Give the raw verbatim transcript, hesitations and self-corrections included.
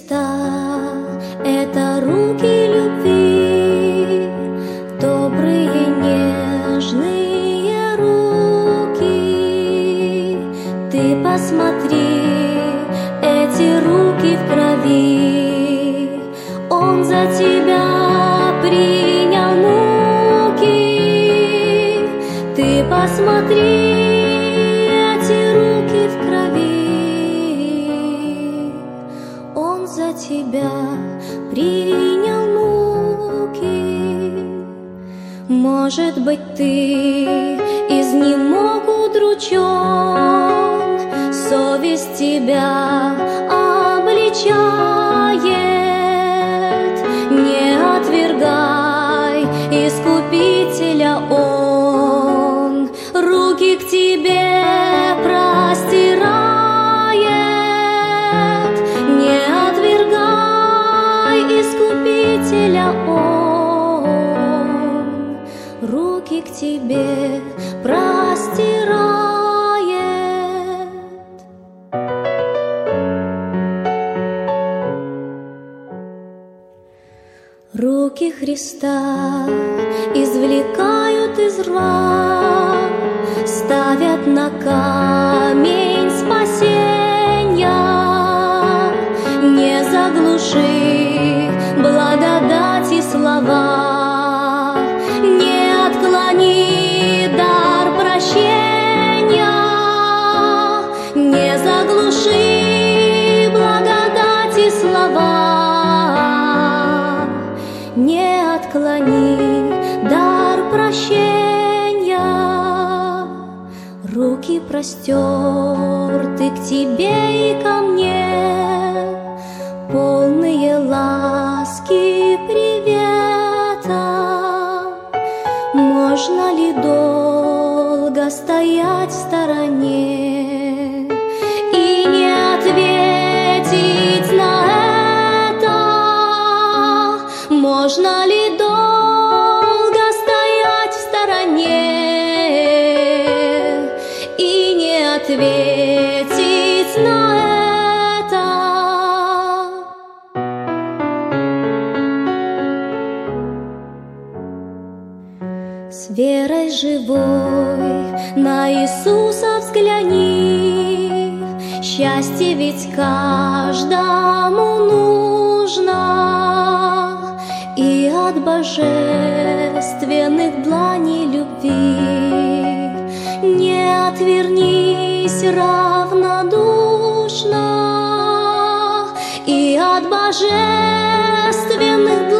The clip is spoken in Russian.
Христа — это руки любви, добрые, нежные руки. Ты посмотри, эти руки в крови, Он за тебя принял муки. Ты посмотри, за тебя принял муки. Может быть, ты изнемог удручен, совесть тебя обличает. Не отвергай Искупителя, Он руки к тебе простирает. Искупителя Он руки к тебе простирает. Руки Христа извлекают из рва, ставят на камень спасенья. Не заглуши благодати слова, не отклони дар прощения, не заглуши благодати слова, не отклони дар прощения. Руки простерты к тебе и ко мне, полные ласки привета. Можно ли долго стоять в стороне и не ответить на это? Можно ли долго стоять в стороне и не ответить на это? С верой живой на Иисуса взгляни, счастье ведь каждому нужно, и от божественных дланей любви не отвернись равнодушно, и от божественных